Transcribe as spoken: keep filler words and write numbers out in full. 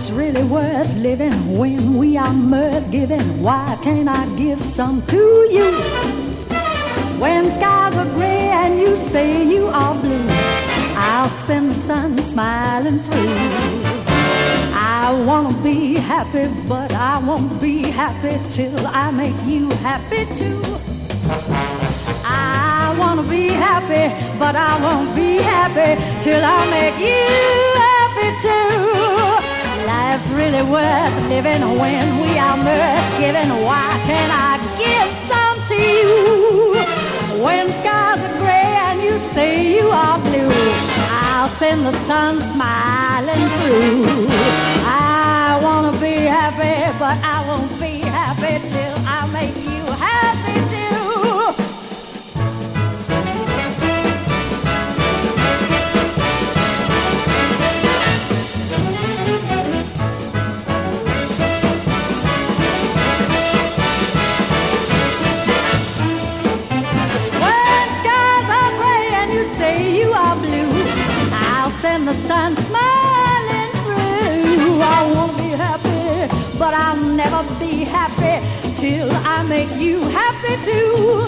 Life's really worth living when we are mirth giving. Why can't I give some to you? When skies are gray and you say you are blue, I'll send the sun smiling through. I wanna be happy, but I won't be happy till I make you happy too. I wanna be happy, but I won't be happy till I make you happy too. Life's really worth living when we are mirth giving. Why can't I give some to you? When skies are gray and you say you are blue, I'll send the sun smiling through. I wanna be happy, but I won't be happy till I make you happy too. And the sun smiling through. I won't be happy, but I'll never be happy till I make you happy too.